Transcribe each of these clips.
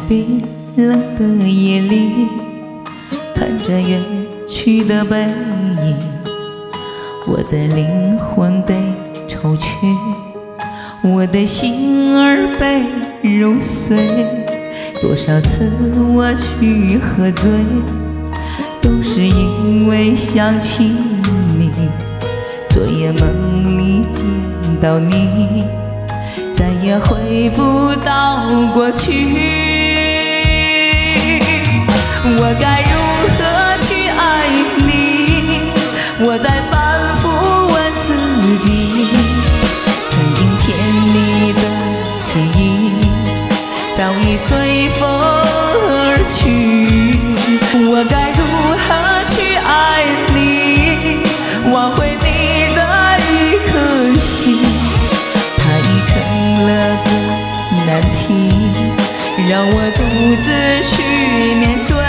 冰冷的夜里，看着远去的背影，我的灵魂被抽去，我的心儿被揉碎。多少次我去喝醉，都是因为想起你。昨夜梦里见到你，再也回不到过去。我该如何去爱你？我在反复问自己。曾经甜蜜的记忆早已随风而去。我该如何去爱你？挽回你的一颗心，它已成了个难题，让我独自去面对。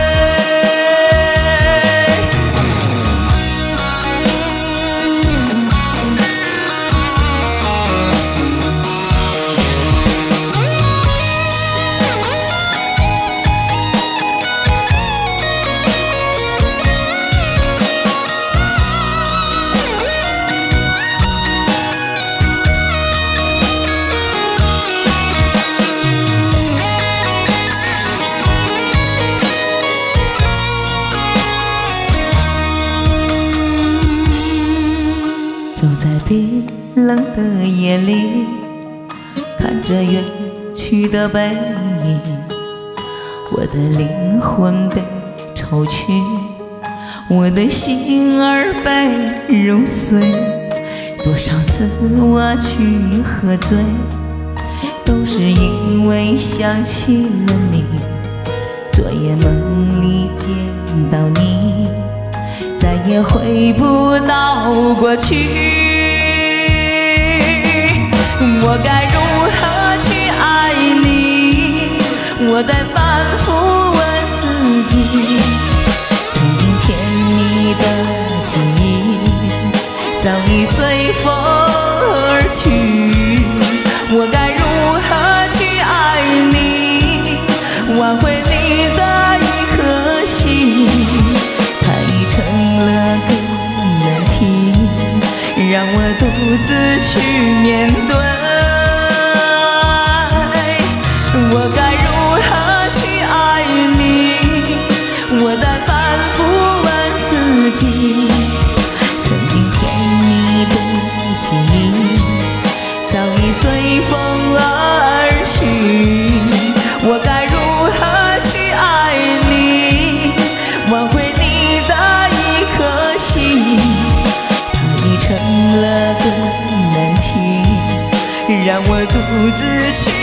走在冰冷的夜里，看着远去的背影，我的灵魂被抽去，我的心儿被揉碎。多少次我去喝醉，都是因为想起了你。昨夜梦里见到你，再也回不到过去。我该如何去爱你？我在反复问自己。曾经甜蜜的记忆早已随风而去。我该如何去爱你？挽回你的一颗心，它已成了个难题，让我独自去面对。我该如何去爱你？我在反复问自己。曾经甜蜜的记忆早已随风而去。我该如何去爱你？挽回你的一颗心，它已成了个难题，让我独自去